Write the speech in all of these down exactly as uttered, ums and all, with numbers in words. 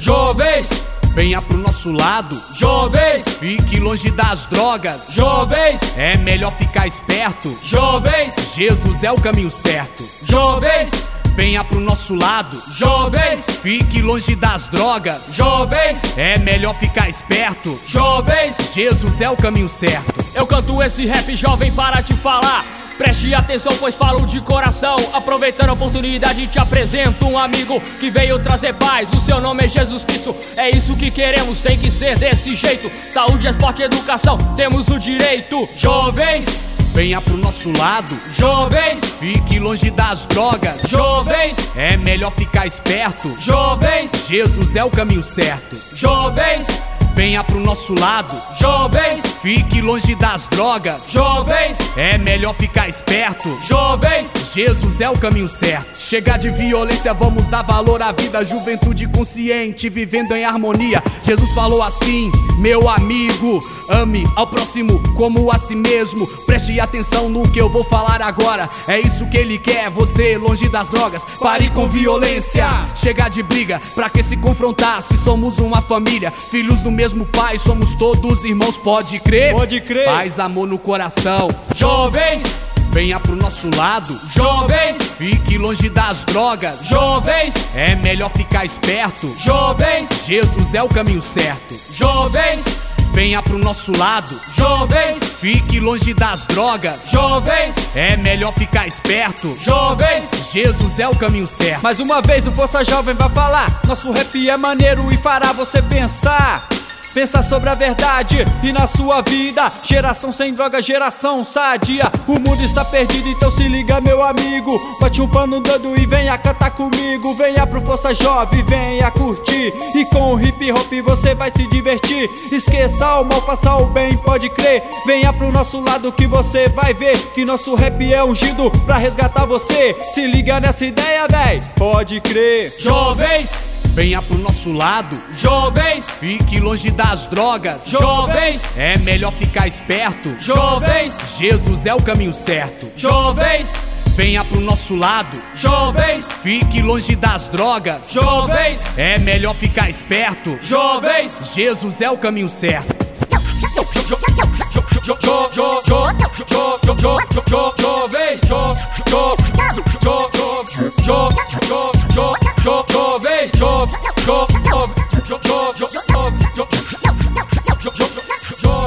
Jovens, venha pro nosso lado. jovens, Fique longe das drogas. jovens, É melhor ficar esperto. jovens, Jesus é o caminho certo. jovens, Venha pro nosso lado. jovens, Fique longe das drogas. jovens, É melhor ficar esperto. jovens. Jesus é o caminho certo. Eu canto esse rap jovem para te falar. Preste atenção, pois falo de coração. Aproveitando a oportunidade, te apresento um amigo que veio trazer paz. O seu nome é Jesus Cristo, é isso que queremos, tem que ser desse jeito. Saúde, esporte, educação, temos o direito. Jovens, venha pro nosso lado. jovens, Fique longe das drogas. jovens, É melhor ficar esperto. jovens, Jesus é o caminho certo. jovens, Venha pro nosso lado. jovens, Fique longe das drogas. jovens, É melhor ficar esperto. jovens. Jesus é o caminho certo. Chega de violência, vamos dar valor à vida. Juventude consciente, vivendo em harmonia. Jesus falou assim: meu amigo, ame ao próximo como a si mesmo. Preste atenção no que eu vou falar agora. É isso que ele quer, você longe das drogas. Pare com violência, chega de briga. Pra que se confrontar se somos uma família? Filhos do mesmo pai, somos todos irmãos, pode crer? Pode crer. Paz, amor no coração. Jovens, Venha pro nosso lado. jovens, Fique longe das drogas. jovens, É melhor ficar esperto. jovens, Jesus é o caminho certo. jovens, Venha pro nosso lado. jovens, Fique longe das drogas. jovens, É melhor ficar esperto. jovens. Jesus é o caminho certo. Mais uma vez o Força Jovem vai falar. Nosso rap é maneiro e fará você pensar. Pensa sobre a verdade e na sua vida. Geração sem droga, geração sadia. O mundo está perdido, então se liga, meu amigo. Bote um pano dando e venha cantar comigo. Venha pro Força Jovem, venha curtir. E com o hip hop você vai se divertir. Esqueça o mal, faça o bem, pode crer. Venha pro nosso lado que você vai ver que nosso rap é ungido pra resgatar você. Se liga nessa ideia, véi, pode crer. Jovens, Venha pro nosso lado. jovens, Fique longe das drogas. jovens, É melhor ficar esperto. jovens, Jesus é o caminho certo. jovens, Venha pro nosso lado. jovens, Fique longe das drogas. jovens, É melhor ficar esperto. jovens. Jesus é o caminho certo.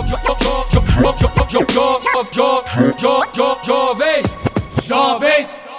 Jovens, jovens.